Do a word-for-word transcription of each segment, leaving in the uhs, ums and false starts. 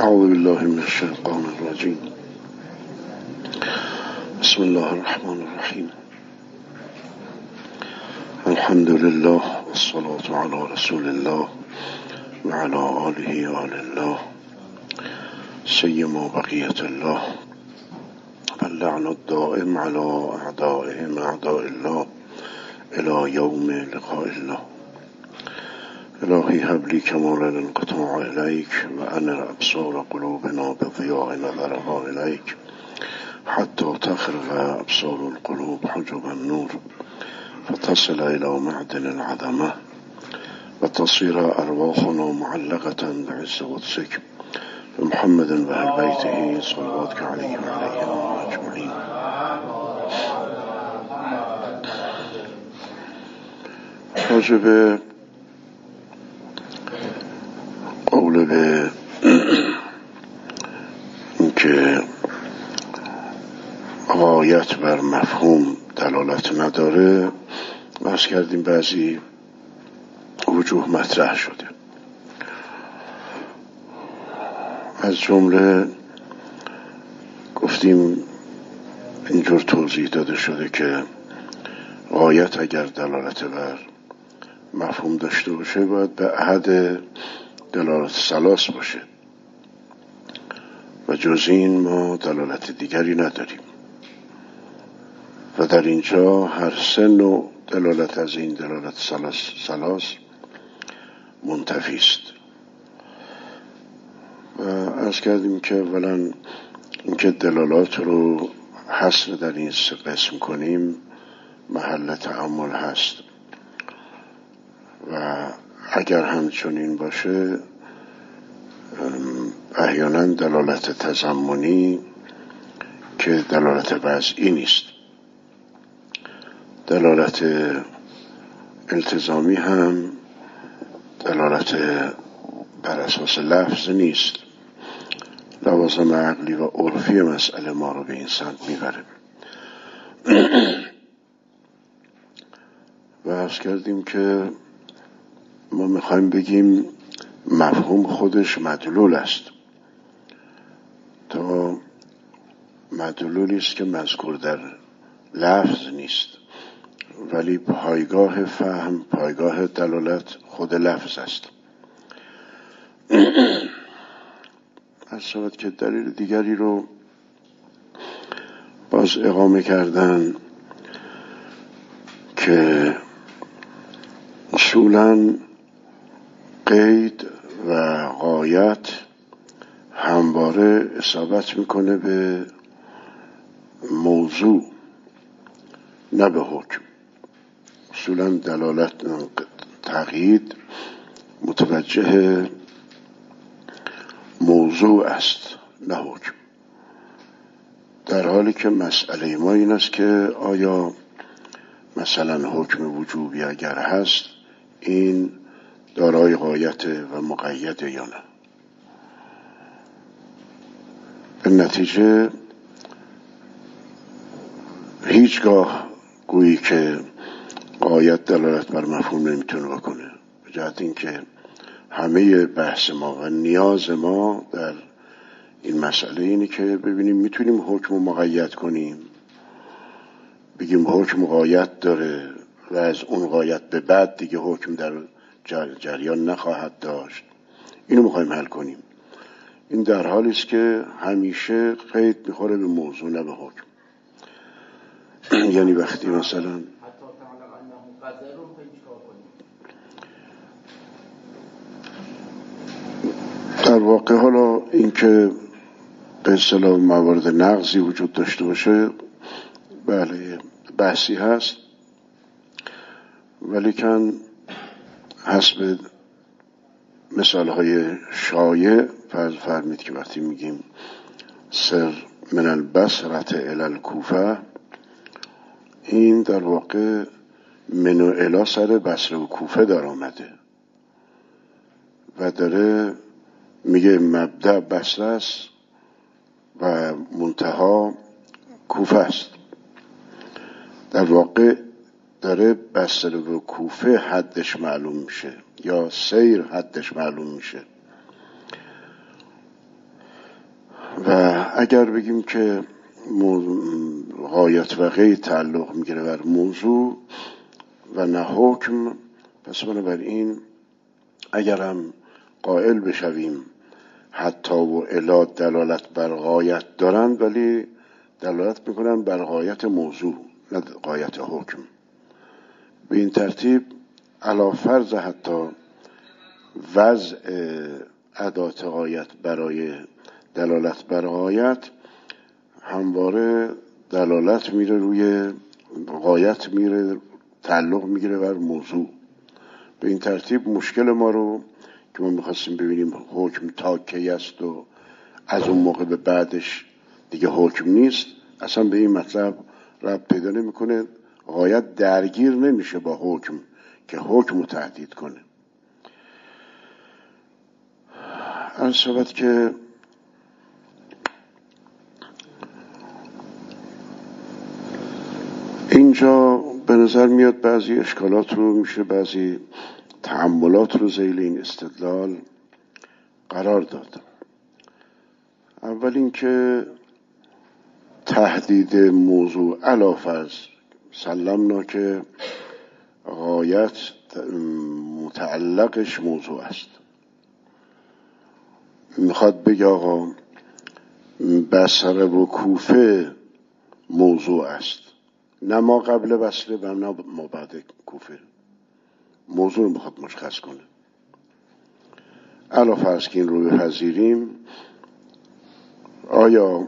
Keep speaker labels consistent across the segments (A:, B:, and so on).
A: اعوذ بالله من الشیطان الرجیم. بسم الله الرحمن الرحیم. الحمد لله والصلاة على رسول الله وعلى آله آل الله سیما بقیة الله واللعن الدائم على اعدائهم اعداء الله الى یوم لقاء الله. الهی هب لی کمال الانقطاع الیک و انر ابصار قلوبنا بضیاء نظرها الیک حتی تخرق ابصار القلوب حجب النور فتصل الى معدن العظمه و تصير ارواحنا معلقه بعز قدسک بمحمد و اهل بیته صلواتک علیه و علیهم اجمعین. راجب قول به اینکه غایت بر مفهوم دلالت نداره عرض کردیم بعضی وجوه مطرح شده. از جمله گفتیم اینجور توضیح داده شده که غایت اگر دلالت بر مفهوم داشته باشه باید به احد دلالت ثلاث باشه و جز این ما دلالت دیگری نداریم و در اینجا هر سه نوع دلالت از این دلالت ثلاث ثلاث منتفی است. و عرض کردیم که اولا اینکه دلالات رو حصر در این سه قسم کنیم محل تأمل هست و اگر همچنین باشه احیانا دلالت تضمنی که دلالت وضعی نیست، دلالت التزامی هم دلالت بر اساس لفظ نیست، لوازم عقلی و عرفی مسئله ما رو به این سمت میبره. و عرض کردیم که ما میخوایم بگیم مفهوم خودش مدلول است تا مدلولی است که مذکور در لفظ نیست ولی پایگاه فهم، پایگاه دلالت خود لفظ است. از شود که دلیل دیگری رو باز اقامه کردن که اصولاً قید و غایت همواره اصابت میکنه به موضوع نه به حکم. اصولا دلالت تقیید متوجه موضوع است نه حکم، در حالی که مسئله ما این است که آیا مثلا حکم وجوبی اگر هست این دارای غایت و مقید یا نه. به نتیجه هیچگاه گویی که غایت دلالت بر مفهوم نمیتونه بکنه، به جهت اینکه همه بحث ما و نیاز ما در این مسئله اینه که ببینیم میتونیم حکم مقید کنیم، بگیم حکم غایت داره و از اون غایت به بعد دیگه حکم در جریان نخواهد داشت. اینو میخوایم حل کنیم. این در حالی است که همیشه قید میخوره به موضوع نه به حکم. یعنی وقتی مثلا در واقع حالا این که به اصطلاح موارد نقضی وجود داشته باشه بله بحثی هست، ولیکن حسب مثال های شایع فرض فرمید که وقتی میگیم سر من البصرة الی الکوفه، این در واقع من و الی سر بصره و کوفه در آمده و داره میگه مبدأ بصره است و منتها کوفه است. در واقع داره بصره و کوفه حدش معلوم میشه یا سیر حدش معلوم میشه. و اگر بگیم که غایت و قید تعلق میگیره بر موضوع و نه حکم، پس بنابراین اگر هم قائل بشویم حتی و الا دلالت بر غایت دارند، ولی دلالت میکنن بر غایت موضوع نه غایت حکم. به این ترتیب علی فرض حتی وضع ادات غایت برای دلالت بر غایت، همواره دلالت میره روی غایت، میره تعلق میگیره بر موضوع. به این ترتیب مشکل ما رو که ما میخواستیم ببینیم حکم تا کی است و از اون موقع به بعدش دیگه حکم نیست، اصلا به این مطلب ربط پیدا نمیکنه. غایت درگیر نمیشه با حکم که حکم رو تهدید کنه. عرض شود که اینجا به نظر میاد بعضی اشکالات رو میشه، بعضی تأملات رو ذیل این استدلال قرار داد. اول اینکه تهدید موضوع علی فرض سلمنا که غایت متعلقش موضوع است، میخواد بگه آقا بصره و کوفه موضوع است، نه ما قبل بصره و نه ما بعد کوفه. موضوع رو میخواد مشخص کنه. علا فرض که این رو بپذیریم، آیا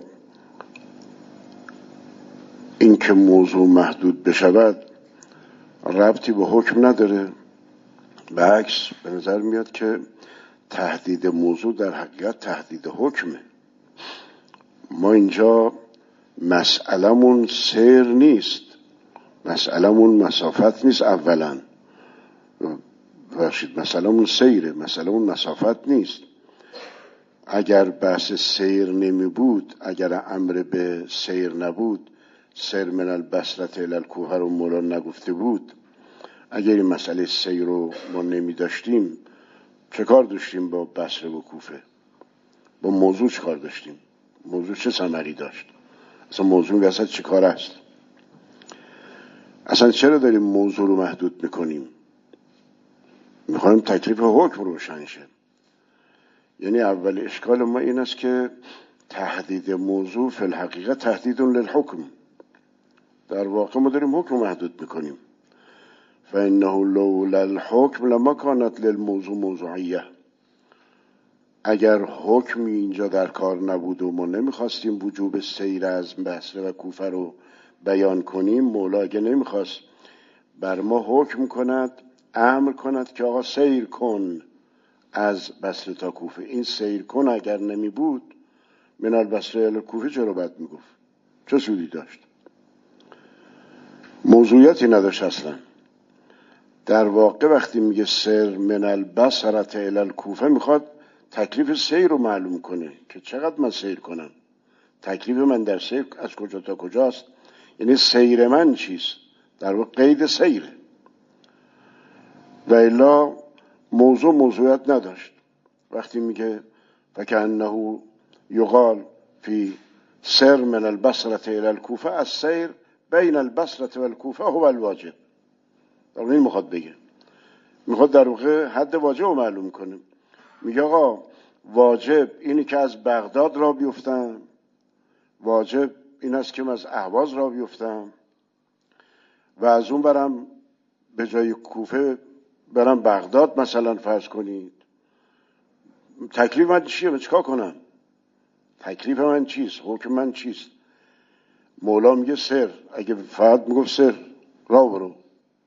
A: این که موضوع محدود بشود ربطی به حکم نداره؟ به عکس به نظر میاد که تهدید موضوع در حقیقت تهدید حکمه. ما اینجا مسئلمون سیر نیست، مسئلمون مسافت نیست. اولا بخشید مسئلمون سیره، مسئلمون مسافت نیست. اگر بحث سیر نمی بود، اگر امر به سیر نبود، سیر من البصره الی الکوفه رو مولا نگفته بود، اگر این مسئله سیر رو ما نمی داشتیم، چه کار داشتیم با بصره و کوفه؟ با موضوع چه کار داشتیم؟ موضوع چه ثمری داشت؟ اصلا موضوع اصلا چه کار است؟ اصلا چرا داریم موضوع رو محدود میکنیم؟ میخوایم تکلیف حکم روشن شه. یعنی اول اشکال ما این است که تهدید موضوع فی الحقیقه تهدید للحکم. در واقع ما داریم حکم محدود میکنیم. فانه لولا الحکم لما کانت للموضوع موضوعیه. اگر حکمی اینجا در کار نبود و ما نمیخواستیم وجوب سیر از بصره و کوفه رو بیان کنیم، مولا اگه نمیخواست بر ما حکم کند، امر کند که آقا سیر کن از بصره تا کوفه، این سیر کن اگر نمی بود من البصره الی کوفه چرا باید میگفت؟ چه سودی داشت؟ موضوعیتی نداشت اصلا. در واقع وقتی میگه سیر من البصره الی الکوفه میخواد تکلیف سیر رو معلوم کنه که چقدر من سیر کنم، تکلیف من در سیر از کجا تا کجاست، یعنی سیر من چیست، در واقع قید سیره. و الا موضوع موضوعیت نداشت. وقتی میگه فکأنه یقال فی سر من البصره الی الکوفه، از سیر بین البصره و الکوفه هو الواجب. در این میخواد بگه، میخواد در واقع حد واجب رو معلوم کنه. میگه آقا واجب اینی که از بغداد را بیفتم، واجب این است که من از اهواز را بیفتم و از اون برم به جای کوفه برم بغداد مثلا فرض کنید. تکلیف من چیه؟ من چیکار کنم؟ تکلیف من چیست؟ حکم من چیست؟ مولا میگه سر، اگه فقط میگفت سر را برو.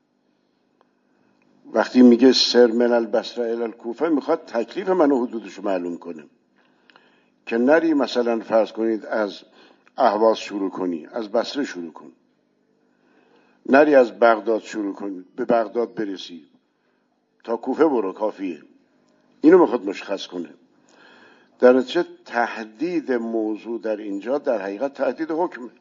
A: وقتی میگه سر من البصره الی الکوفه میخواد تکلیف من و حدودشو معلوم کنه که نری مثلا فرض کنید از اهواز شروع کنی، از بصره شروع کن، نری از بغداد شروع کنی به بغداد برسی، تا کوفه برو کافیه. اینو میخواد مشخص کنه. در نتیجه تهدید موضوع در اینجا در حقیقت تهدید حکمه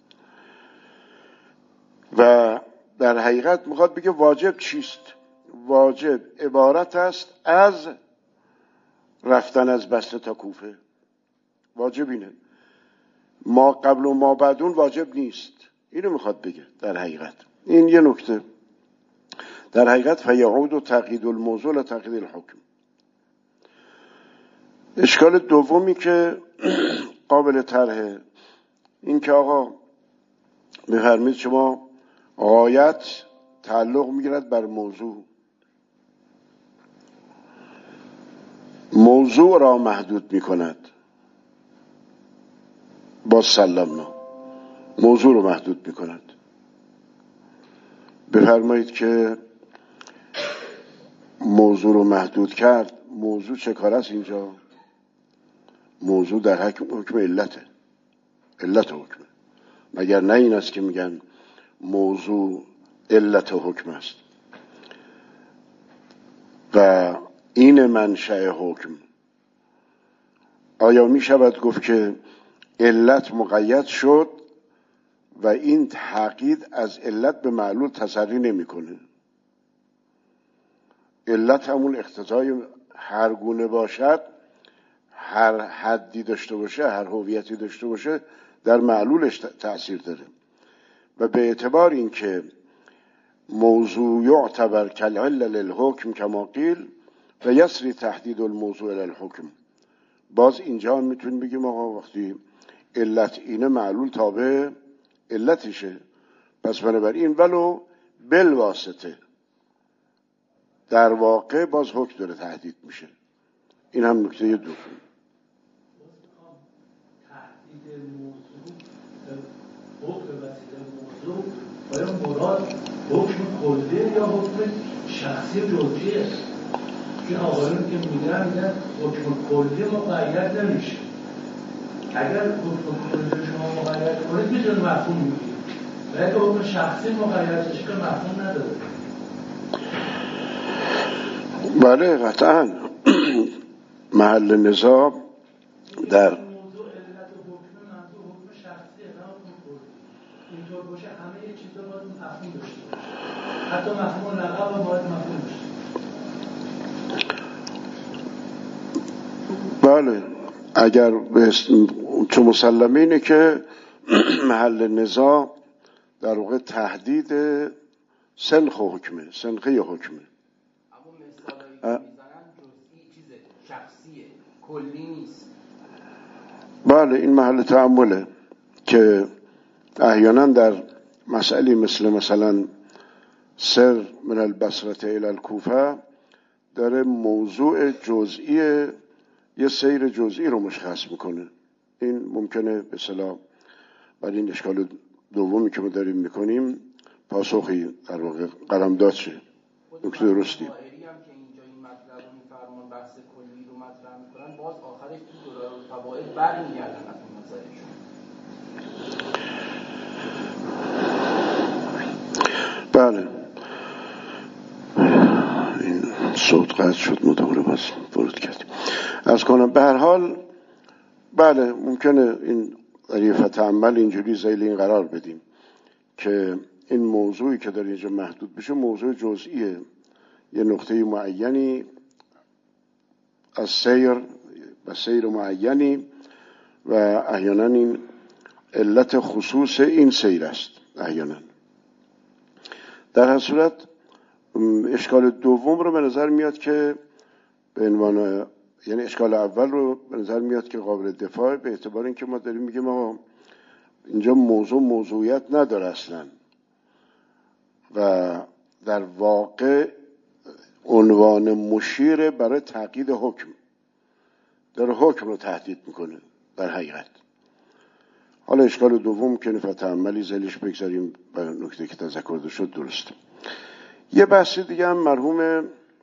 A: و در حقیقت میخواد بگه واجب چیست. واجب عبارت است از رفتن از بصره تا کوفه. واجب اینه. ما قبل و ما بعدون واجب نیست. اینو میخواد بگه در حقیقت. این یه نکته. در حقیقت فیعود و تقیید الموضوع لتقیید الحکم. اشکال دومی که قابل طرحه این که آقا بفرمید شما غایت تعلق میگیرد بر موضوع، موضوع را محدود میکند. با سلمنا موضوع رو محدود میکند. بفرمایید که موضوع رو محدود کرد. موضوع چه کار است اینجا؟ موضوع در حکم حکم علته، علت حکمه. مگر نه این است که میگن موضوع علت حکم است و این منشأ حکم. آیا می شود گفت که علت مقید شد و این تقیید از علت به معلول تسری نمی کنه؟ علت همون اقتضای هر گونه باشد، هر حدی داشته باشه، هر هویتی داشته باشه، در معلولش تأثیر داره. و به اعتبار این که موضوع یعتبر کالعلة للحکم کما قیل و یسری تحدید الموضوع للحکم، باز اینجا میتونیم بگیم آقا وقتی علت اینه معلول تابع علتشه، پس بنابراین ولو بالواسطه در واقع باز حکم داره تهدید میشه. این هم نکته دوم.
B: تهدید موضوع حکم وسیله موضوع باید مراد حکم کلی یا حکم شخصی جزئیه؟ که آقایون که میگن میگن حکم کلی مقید نمیشه. اگر حکم کلی شما مقید کنید میتونه مفهوم میگیره، و اگر حکم شخصی مقید بشه که مفهوم نداره.
A: بله قطعا محل نزاع در
B: موضوع علت و حکم منظور حکم شخصیه نه حکم کلی. اینطور باشه همه چیزا باید مفهوم داشته باشه، حتی مفهوم لقب هم باید مفهوم داشته باشه.
A: بله اگر تو مسلمه اینه که محل نزاع در واقع تهدید سنخ حکمه، سنخه حکمه.
C: اما مثالایی که میزنن جزئی چیزه، شخصیه، کلی نیست.
A: بله این محل تأمله که احیانا در مسئله مثل مثلا سر من البصره الی الکوفه داره موضوع جزئی یه سیر جزئی رو مشخص میکنه. این ممکنه به اصطلاح برای این اشکال دومی که ما داریم میکنیم پاسخی در واقع قلمداد شه. نکته درستی.
C: هم که اینجا این مطلب رو میفرمان بحث کلی رو مطرح میکنن، باز آخرش تو دلایل الفوائد برمیگردن از اون مسائلشون.
A: بله این صوت قطع شد، ما دوباره باز ورود کردیم. از کنم به هر حال بله ممکنه این ظریف تأمل اینجوری ذیل این قرار بدیم که این موضوعی که داره اینجا محدود بشه موضوع جزئیه، یه نقطه معینی از سیر و سیر معینی و احیانا این علت خصوص این سیر است. احیانا در هر صورت اشکال دوم رو به نظر میاد که به عنوان، یعنی اشکال اول رو به نظر میاد که قابل دفاع، به اعتبار اینکه ما داریم میگیم آقا اینجا موضوع موضوعیت نداره اصلا و در واقع عنوان مشیر برای تقیید حکم داره حکم رو تهدید میکنه در حقیقت. حالا اشکال دوم که نفت عملی زلیش بگذاریم به نکته که تذکر شد درسته. یه بحث دیگه هم مرحوم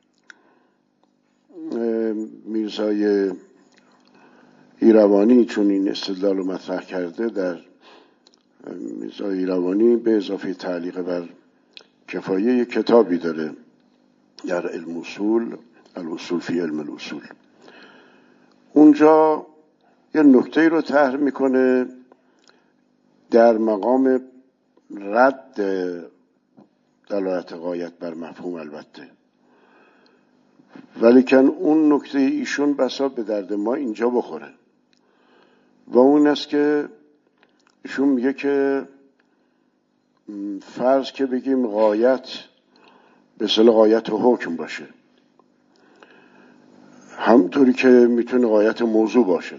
A: میرزای ایروانی چون این استدلال رو مطرح کرده، در میرزای ایروانی به اضافه تعلیق بر کفایه یک کتابی داره در علم اصول، الاصول فی علم الاصول. اونجا یه نکته رو طرح میکنه در مقام رد دلالت غایت بر مفهوم، البته ولیکن اون نکته ایشون بسا به درد ما اینجا بخوره و اون است که ایشون میگه که فرض که بگیم غایت به اصطلاح غایت حکم باشه، همونطوری که میتونه غایت موضوع باشه،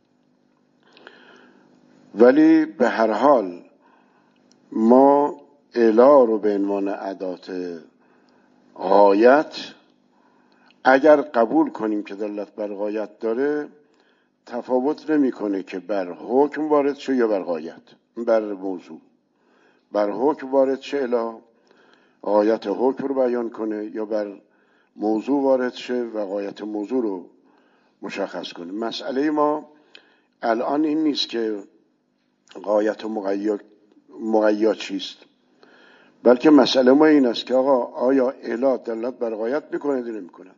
A: ولی به هر حال ما الا رو به عنوان ادات غایت اگر قبول کنیم که دلالت بر غایت داره، تفاوت نمیکنه که بر حکم وارد شه یا بر غایت، بر موضوع. بر حکم وارد شه الا غایت حکم رو بیان کنه، یا بر موضوع وارد شه و غایت موضوع رو مشخص کنه. مسئله ما الان این نیست که غایت و مقید مقید چیست، بلکه مسئله ما این است که آقا آیا الا دلالت بر غایت میکنه یا نمیکند؟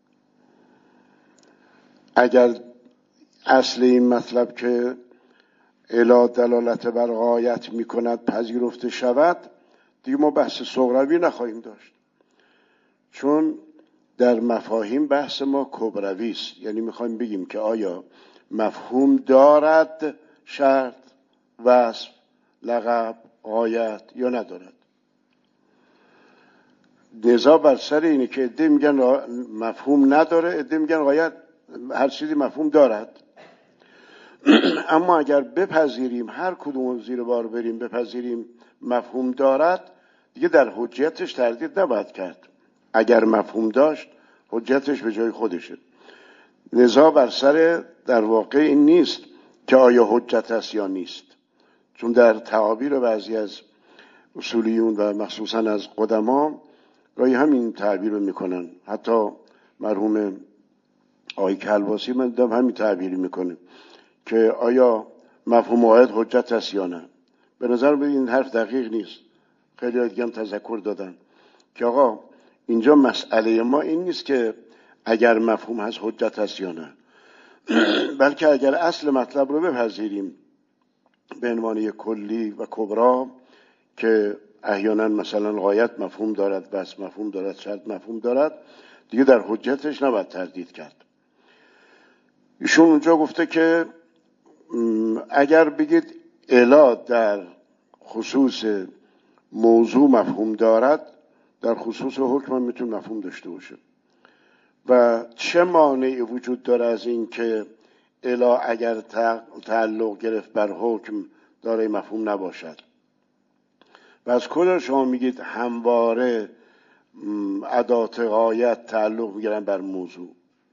A: اگر اصل این مطلب که الا دلالت بر غایت میکند پذیرفته شود، دیگه ما بحث صغروی نخواهیم داشت، چون در مفاهیم بحث ما کبروی است. یعنی میخوایم بگیم که آیا مفهوم دارد شرط، وصف، لقب، غایت یا ندارد. نزاع بر سر اینه که عده میگن مفهوم نداره، عده میگن غایت هر چیزی مفهوم دارد. اما اگر بپذیریم، هر کدوم زیر بار بریم بپذیریم مفهوم دارد، دیگه در حجیتش تردید نباید کرد. اگر مفهوم داشت حجیتش به جای خودشه. نزاع بر سر در واقع این نیست که آیا حجت است یا نیست، چون در تعابیر بعضی از اصولیون و مخصوصا از قدما گاهی همین تعبیر رو میکنن. حتی مرحوم آقای کلباسی من دیدم همین تعبیری میکنه که آیا مفهوم غایت حجت است یا نه. به نظر من این حرف دقیق نیست. خیلی دیگه هم تذکر دادن که آقا اینجا مسئله ما این نیست که اگر مفهوم هست حجت است یا نه، بلکه اگر اصل مطلب رو بپذیریم به عنوان کلی و کبرا که احیانا مثلا غایت مفهوم دارد، بس مفهوم دارد، شرط مفهوم دارد، دیگه در حجتش نباید تردید کرد. ایشون اونجا گفته که اگر بگید الا در خصوص موضوع مفهوم دارد، در خصوص حکم هم میتونه مفهوم داشته باشه. و چه مانعی وجود داره از این که الا اگر تعلق گرفت بر حکم داره مفهوم نباشد؟ و از کجا شما میگید همواره ادات غایت تعلق میگیرن بر موضوع؟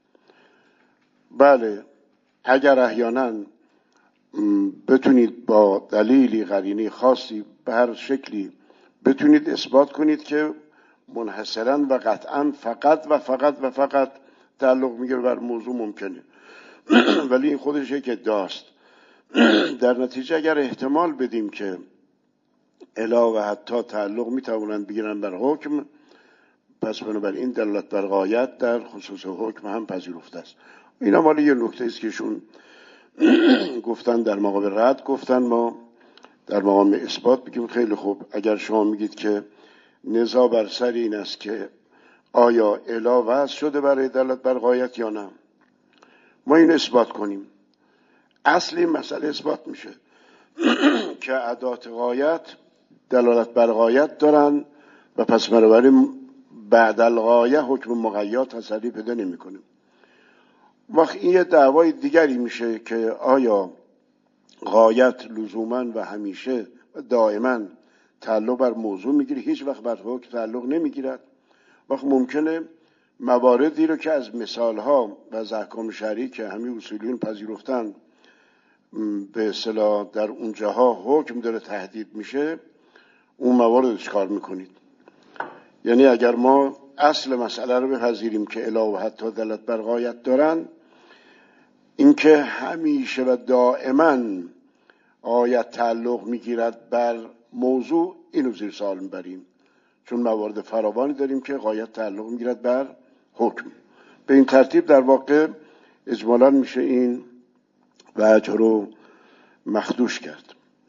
A: بله، اگر احیانا بتونید با دلیلی قرینه خاصی به هر شکلی بتونید اثبات کنید که منحصرا و قطعا فقط و فقط و فقط تعلق میگیره بر موضوع، ممکنه. ولی این خودش یک ادعاست. در نتیجه اگر احتمال بدیم که الا و حتی تعلق میتوانند بگیرن بر حکم، پس بنابراین دلالت بر غایت در خصوص حکم هم پذیرفته است. این هم یه نکته است که شون گفتن در مقام رد، گفتن ما در مقام اثبات بگیم خیلی خوب، اگر شما میگید که نزاع بر سر این است که آیا الا وضع شده برای دلالت بر غایت یا نه، ما این اثبات کنیم. اصلی مسئله اثبات میشه که ادات غایت دلالت بر غایت دارن و پس بنابراین بعد الغایه حکم مقید تسری پیدا نمیکنه. وقت این یه دعوای دیگری میشه که آیا غایت لزوما و همیشه و دائما تعلق بر موضوع میگیره، هیچ وقت بر حکم تعلق نمیگیرد. وقت ممکنه مواردی رو که از مثالها و از احکام شرعی که همه اصولیون پذیرفتن به اصطلاح در اونجاها حکم داره تهدید میشه، اون موارد چکار میکنید؟ یعنی اگر ما اصل مسئله رو بپذیریم که الا و حتی دلالت بر غایت دارن، اینکه همیشه و دائما غایت تعلق میگیرد بر موضوع، اینو زیر سوال میبریم، چون موارد فراوانی داریم که غایت تعلق میگیرد بر حکم. به این ترتیب در واقع اجمالاً میشه این وجه رو مخدوش کرد.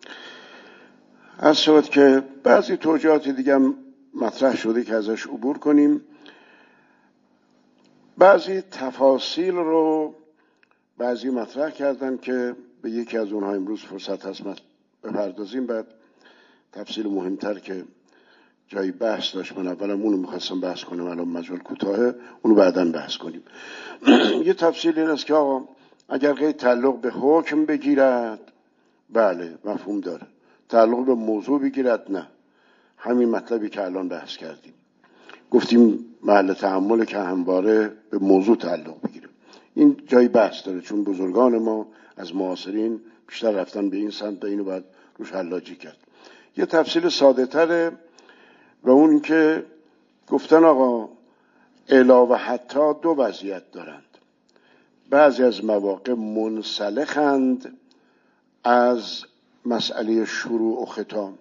A: از شود که بعضی توجیهات دیگه هم مطرح شده که ازش عبور کنیم. بعضی تفاصیل رو بعضی مطرح کردن که به یکی از اونها امروز فرصت هست بپردازیم. بعد تفصیل مهمتر که جایی بحث داشت، من اولم اونو میخواستم بحث کنم، الان مجال کوتاهه، اونو بعداً بحث کنیم. یه تفصیل این است که آقا اگر قید تعلق به حکم بگیرد، بله مفهوم داره. تعلق به موضوع بگیرد، نه. همین مطلبی که الان بحث کردیم، گفتیم محل تأمل که همواره به موضوع تعلق بگیره. این جایی بحث داره، چون بزرگان ما از معاصرین بیشتر رفتن به این سمت و اینو باید روش حلاجی کرد. یه تفصیل ساده تره و اون که گفتن آقا الا و حتی دو وضعیت دارند. بعضی از مواقع منسلخند از مسئله شروع و ختام.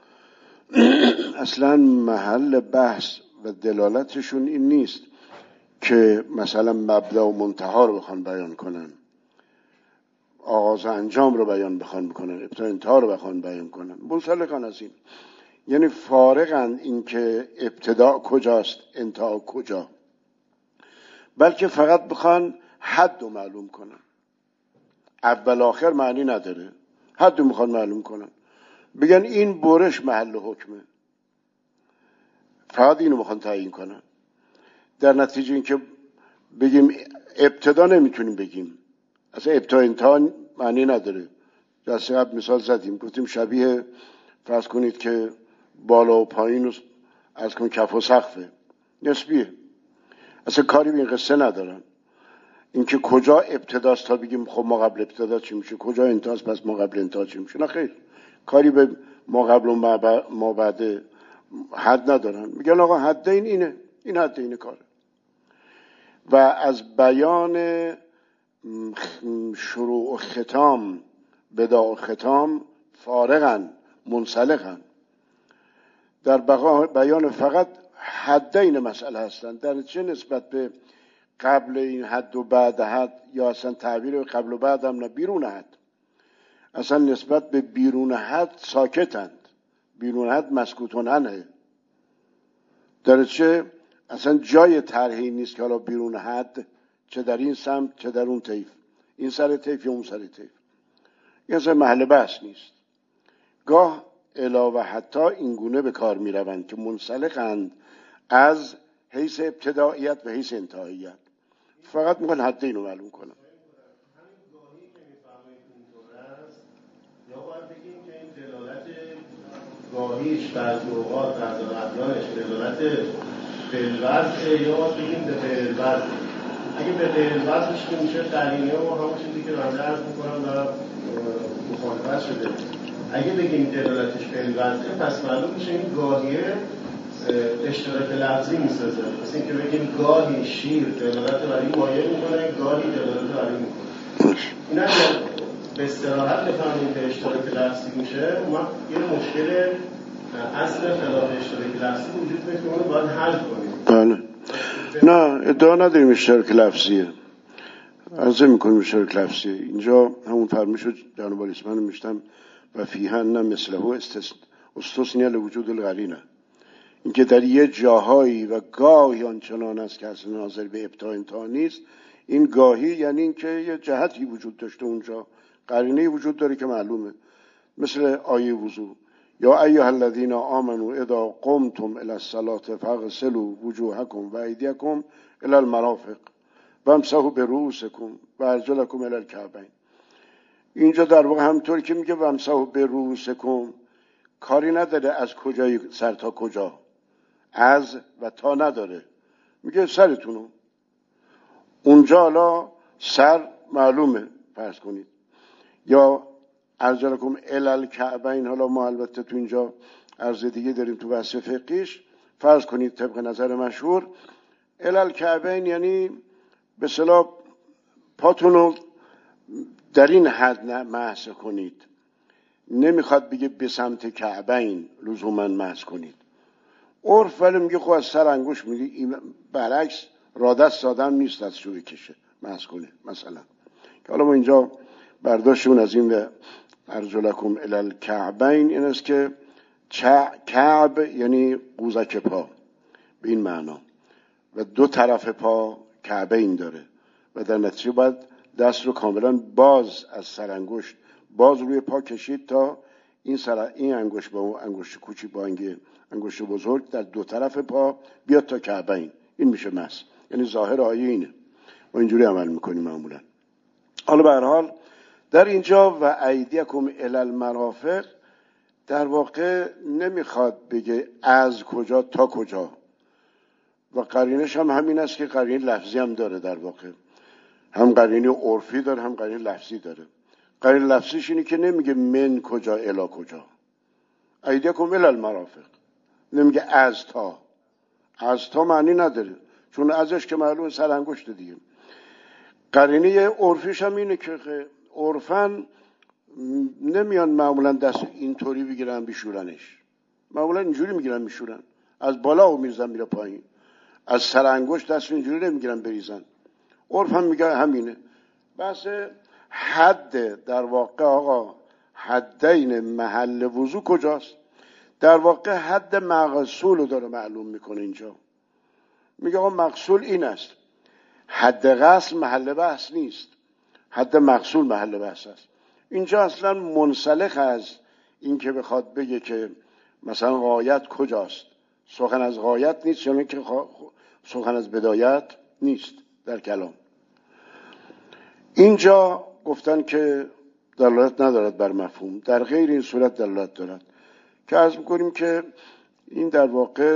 A: اصلا محل بحث و دلالتشون این نیست که مثلا مبدا و منتها رو بخوان بیان کنن، آغاز انجام رو بیان بخوان بکنن، ابتدا انتها رو بخوان بیان کنن. منسلخن از این، یعنی فارغن این که ابتدا کجاست انتها کجا، بلکه فقط بخوان حد رو معلوم کنن. اول آخر معنی نداره، حد رو میخوان معلوم کنن، بگن این برش محل حکمه، فقط اینو میخوان تعیین کنن. در نتیجه این که بگیم ابتدا نمیتونیم بگیم، اصلا ابتدا انتها معنی نداره. جلسه قبل مثال زدیم، گفتیم شبیه فرض کنید که بالا و پایین رو از کن کف و سقفه، نسبیه، اصلا کاری به این قصه ندارن. اینکه کجا ابتداست تا بگیم خب ما قبل ابتدا چی میشه، کجا انتهاست پس ما قبل انتها چی میشه، نه خیر، کاری به ما قبل و ما بعد حد ندارن. میگن آقا حد این اینه، این حد اینه کاره. و از بیان شروع و ختام، بداع و ختام فارغن، منسلخن. در بیان فقط حدین مسئله هستند. در چه نسبت به قبل این حد و بعد حد، یا اصلا تعبیر قبل و بعد هم نه، بیرون حد. اصلا نسبت به بیرون حد ساکتند، بیرون حد مسکوتون عنه. در چه اصلا جای طرحی نیست که حالا بیرون حد، چه در این سمت چه در اون طیف، این سر طیف یا اون سر طیف، این اصلا محل بحث نیست. گاه الا و حتی این گونه به کار می روند که منسلخند از حیث ابتداییت و حیث انتهاییت، فقط میخوان حد اینو معلوم کنن.
D: همین گاهی که میفهمید اینطور است، یا باید بگیم که این دلالت گاهیش بعضی اوقات بعضی قبلانش دلالت بالوضع، یا باید بگیم به بالوضع. اگه به بالوضعش که میشه قرینه و همون چیزی که بنده عرض میکنم و مخالفت شده، اگه بگیم دلالتش بالوضع پس معلوم میشه این گاهیه اشتراک لفظی میسازه. مثل اینکه بگیم گاهی شیر دلالت بر این مایه میکنه، گاهی دلالت بر این میکنه. این اگر به استراحت بفهمیم که اشتراک لفظی میشه، ما یه مشکل اصل خلاف اشتراک لفظی وجود میکنه که اون رو باید حل کنیم.
A: بله، نه ادعا نداریم اشتراک لفظیه، عرضه میکنیم اشتراک لفظیه. اینجا همون فرمایش جناب اسمن میشتم و فیهن نه مثله استثنیه لوجود القرینه، اینکه در یه جاهایی و گاهی آنچنان است که اصلا ناظر به ابتدا انتها نیست. این گاهی یعنی اینکه یه جهتی وجود داشته اونجا، قرینه‌ای وجود داره که معلومه، مثل آیه وضو، یا ایها الذین آمنوا اذا قمتم الی الصلاة فاغسلوا وجوهکم و ایدیکم الی المرافق وامسحوا برؤوسکم و ارجلکم الی الکعبین. اینجا در واقع همونطوری که میگه وامسحوا برؤوسکم، کاری نداره از کجای سر تا کجا، از و تا نداره، میگه سرتونو. اونجا حالا سر معلومه فرض کنید، یا ارجلکم الی الکعبین. حالا ما البته تو اینجا عرض دیگه داریم تو بحث فقهیش، فرض کنید طبق نظر مشهور الی الکعبین یعنی به اصطلاح پاتونو در این حد محض کنید، نمیخواد بگه به سمت کعبین لزوما محض کنید. عرف ولی میگه خب از سر انگوش، میگه برعکس رادست آدم نیست از شو بکشه محض کنه مثلا. که حالا ما اینجا برداشتون از این و ارجلکم الی الکعبین این است که کعب یعنی قوزک پا به این معنا، و دو طرف پا کعبین داره و در نتیجه باید دست رو کاملا باز از سر انگشت باز روی پا کشید تا این سر این انگشت با اون انگشت کوچیک با انگشت بزرگ در دو طرف پا بیاد تا کعبین، این میشه مس. یعنی ظاهر آیه اینه، ما اینجوری عمل میکنیم معمولا. حالا به هر حال در اینجا و ایدیکم الی المرافق در واقع نمیخواد بگه از کجا تا کجا، و قرینش هم همین است که قرینه لفظی هم داره، در واقع هم قرینه عرفی داره هم قرینه لفظی داره. قرینه لفظیش اینه که نمیگه من کجا الی کجا، ایدیکم الی المرافق، نمیگه از تا. از تا معنی نداره، چون ازش که معلوم سر انگشت دیگه. قرینه عرفیش هم اینه که عرفاً نمیان معمولا دست اینطوری بگیرن بشورنش، معمولا اینجوری میگیرن میشورن، از بالا و میرزن میره پایین، از سر انگشت دست اینجوری نمیگیرن بریزن. عرف هم میگه همینه. بس حد در واقع آقا حدین محل وضو کجاست؟ در واقع حد مغسول رو داره معلوم میکنه اینجا. میگه آقا مغسول این است، حد غسل محل بحث نیست، حد مغسول محل بحث است. اینجا اصلا منسلخ از این که بخواد بگه که مثلا غایت کجاست، سخن از غایت نیست، چون که سخن از بدایت نیست در کلام. اینجا گفتن که دلالت ندارد بر مفهوم، در غیر این صورت دلالت دارد، که عرض میکنیم که این در واقع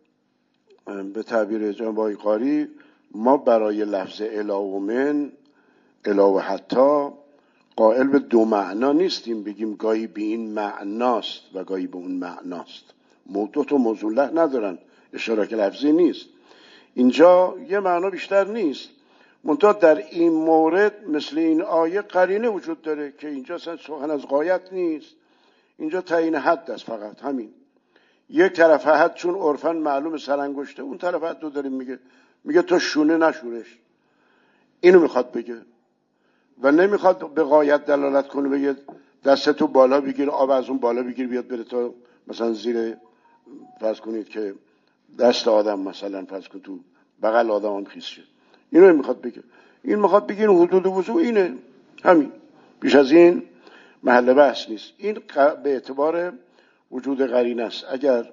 A: به تعبیر جناب آقای قاری ما برای لفظ الی و من، الی و حتی قائل به دو معنا نیستیم، بگیم گاهی به این معناست و گاهی به اون معناست. موضوع تو موضوع له ندارن، اشتراک لفظی نیست. اینجا یه معنا بیشتر نیست، منتها در این مورد مثل این آیه قرینه وجود داره که اینجا سخن از غایت نیست، اینجا تعیین حد است، فقط همین. یک طرف حد چون عرفاً معلوم سرانگشته، اون طرف حد رو داریم میگه، میگه تو شونه نشورش، اینو میخواد بگه و نمیخواد به غایت دلالت کنه، بگه دستتو بالا بگیر، آب از اون بالا بگیر بیاد بره تا مثلا زیر، فرض کنید که دست آدم مثلا فرض کن تو بغل آدم هم خیس شه، اینو میخواد بگه. این میخواد بگه این حدود وضو اینه، همین، بیش از این محل بحث نیست. این به اعتبار وجود قرینه است. اگر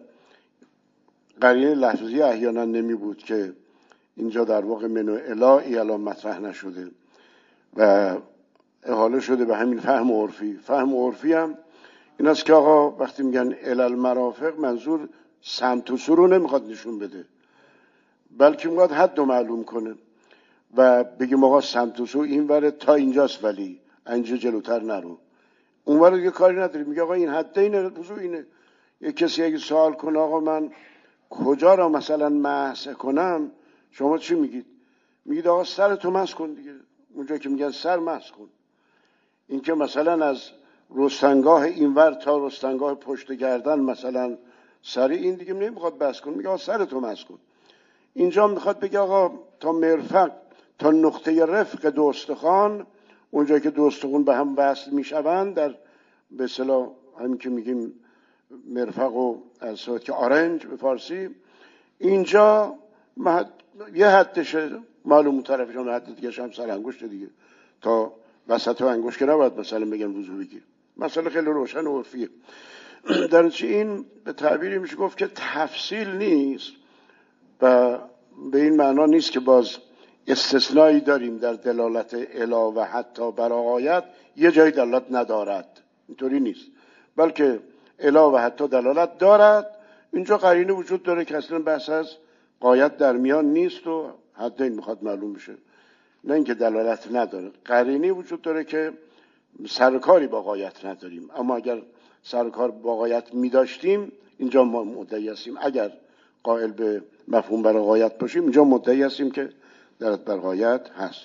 A: قرینه لفظی احیانا نمی بود که اینجا در واقع منو الی الان مطرح نشده و احاله شده به همین فهم عرفی. فهم عرفی هم این است که آقا وقتی میگن الی المرافق منظور سمت و سو رو نمیخواد نشون بده، بلکه میخواد حد رو معلوم کنه و بگیم آقا سمت و سو این وره تا اینجاست، ولی اینجا جلوتر نرو، اون وره دیگه کاری نداری. میگه آقا این حد اینه، وضو اینه. یک کسی اگه سوال کنه آقا من کجا را مثلا مسح کنم، شما چی میگید؟ میگید آقا سر تو مسح کن دیگه، اونجا که میگن سر مسح کن. این که مثلا از رستنگاه اینور تا رستنگاه پشت گردن مثلا سر این دیگه نمیخواد بس کن، میگه آقا سر تو مسح کن. اینجا میخواد بگه آقا تا مرفق، تا نقطه رفق دو استخوان، اونجا که دو استخوان به هم وصل میشوند، در به اصطلاح همین که میگیم مرفق و از صورت که آرنج به فارسی، اینجا محد... یه حدشه معلوم، اون طرفش هم حد دیگه هم سر انگشت دیگه، تا وسط انگشت که نباید مثلا بگن وضو بگیر. مسئله خیلی روشن و عرفیه. در این به تعبیری میشه گفت که تفصیل نیست و به این معنا نیست که باز استثنایی داریم در دلالت الی و حتی بر غایت یه جای دلالت ندارد، اینطوری نیست، بلکه الی و حتی دلالت دارد. اینجا قرینه وجود داره که اصلا بحث از غایت در میان نیست و حتی این میخواد معلوم بشه، نه اینکه دلالت نداره. قرینه وجود داره که سرکاری با غایت نداریم، اما اگر سرکار با غایت میداشتیم اینجا ما مدعی هستیم، اگر قائل به مفهوم بر غایت باشیم اینجا مدعی هستیم که دلالت بر غایت هست.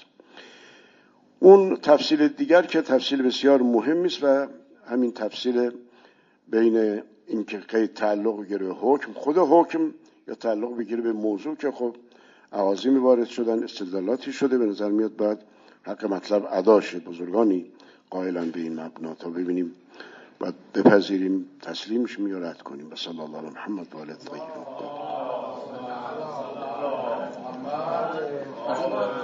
A: اون تفصیل دیگر که تفصیل بسیار مهمی است و همین تفصیل بین این که قید تعلق بگیره به حکم، خود حکم یا تعلق بگیره به موضوع، که خب عوازمی وارد شدن، استدلالاتی شده، به نظر میاد باید حق مطلب ادا شه. بزرگانی قائلن به این مبنا، تا ببینیم باید بپذیریم تسلیم شیم یا رد کنیم. و صلی الله علی محمد و آله الطاهرین.